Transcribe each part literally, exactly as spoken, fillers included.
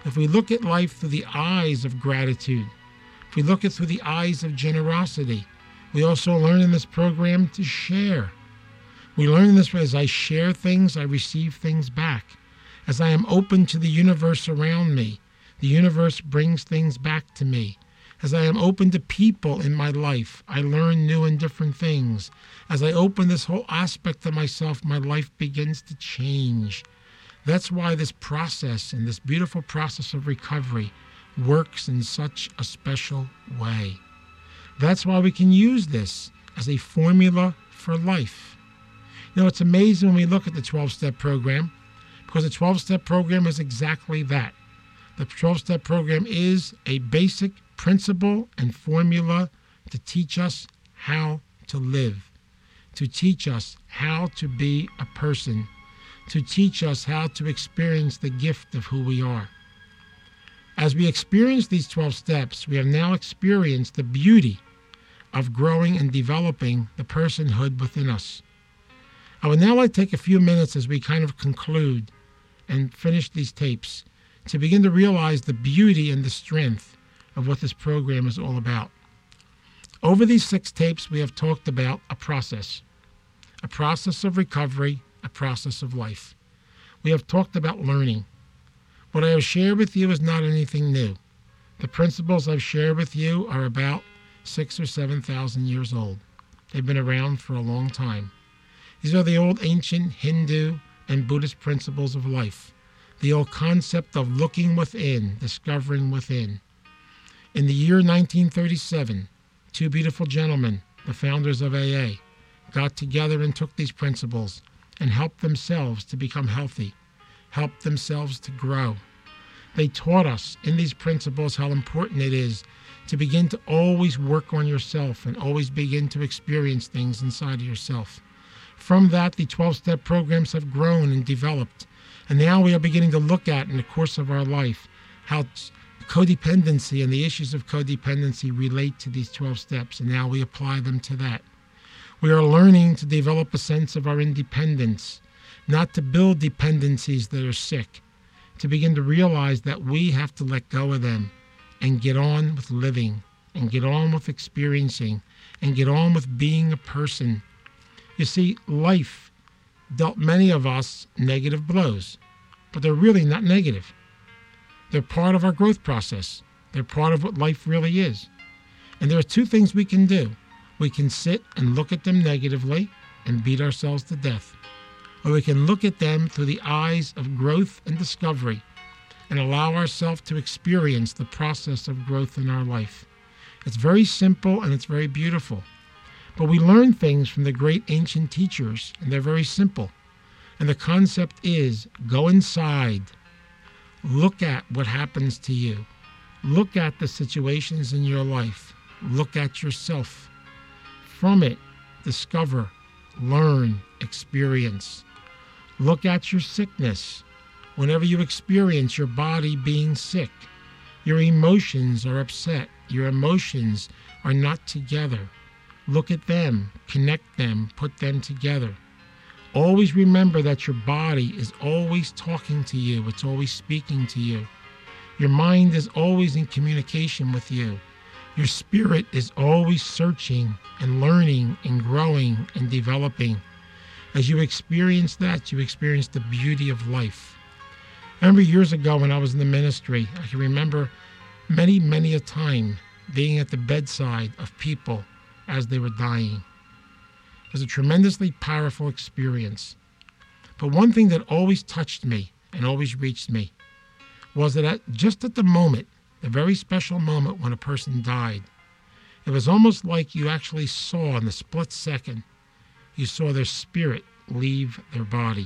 if we look at life through the eyes of gratitude, if we look at it through the eyes of generosity, we also learn in this program to share. We learn in this way, as I share things, I receive things back. As I am open to the universe around me, the universe brings things back to me. As I am open to people in my life, I learn new and different things. As I open this whole aspect of myself, my life begins to change. That's why this process and this beautiful process of recovery works in such a special way. That's why we can use this as a formula for life. You know, it's amazing when we look at the twelve-step program, because the twelve-step program is exactly that. The twelve-step program is a basic principle and formula to teach us how to live, to teach us how to be a person, to teach us how to experience the gift of who we are. As we experience these twelve steps, we have now experienced the beauty of growing and developing the personhood within us. I would now like to take a few minutes as we kind of conclude and finish these tapes to begin to realize the beauty and the strength of what this program is all about. Over these six tapes, we have talked about a process, a process of recovery, a process of life. We have talked about learning. What I have shared with you is not anything new. The principles I've shared with you are about six or seven thousand years old. They've been around for a long time. These are the old ancient Hindu and Buddhist principles of life, the old concept of looking within, discovering within. In the year nineteen thirty-seven, two beautiful gentlemen, the founders of A A, got together and took these principles and helped themselves to become healthy, helped themselves to grow. They taught us in these principles how important it is to begin to always work on yourself and always begin to experience things inside of yourself. From that, the twelve-step programs have grown and developed, and now we are beginning to look at, in the course of our life, how codependency and the issues of codependency relate to these twelve steps, and now we apply them to that. We are learning to develop a sense of our independence, not to build dependencies that are sick, to begin to realize that we have to let go of them and get on with living, and get on with experiencing, and get on with being a person. You see, life dealt many of us negative blows, but they're really not negative. They're part of our growth process. They're part of what life really is. And there are two things we can do. We can sit and look at them negatively and beat ourselves to death. Or we can look at them through the eyes of growth and discovery and allow ourselves to experience the process of growth in our life. It's very simple and it's very beautiful. But we learn things from the great ancient teachers, and they're very simple. And the concept is, go inside. Look at what happens to you. Look at the situations in your life. Look at yourself. From it, discover, learn, experience. Look at your sickness. Whenever you experience your body being sick, your emotions are upset. Your emotions are not together. Look at them, connect them, put them together. Always remember that your body is always talking to you. It's always speaking to you. Your mind is always in communication with you. Your spirit is always searching and learning and growing and developing. As you experience that, you experience the beauty of life. I remember years ago when I was in the ministry, I can remember many, many a time being at the bedside of people as they were dying. It was a tremendously powerful experience. But one thing that always touched me and always reached me was that at, just at the moment, the very special moment when a person died, it was almost like you actually saw in the split second, you saw their spirit leave their body.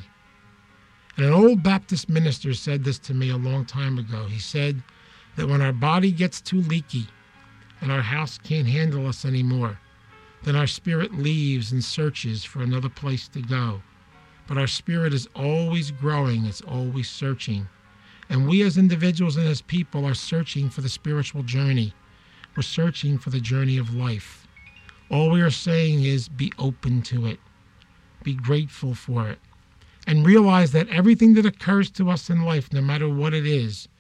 And an old Baptist minister said this to me a long time ago. He said that when our body gets too leaky and our house can't handle us anymore, then our spirit leaves and searches for another place to go. But our spirit is always growing, it's always searching. And we as individuals and as people are searching for the spiritual journey. We're searching for the journey of life. All we are saying is be open to it. Be grateful for it. And realize that everything that occurs to us in life, no matter what it is,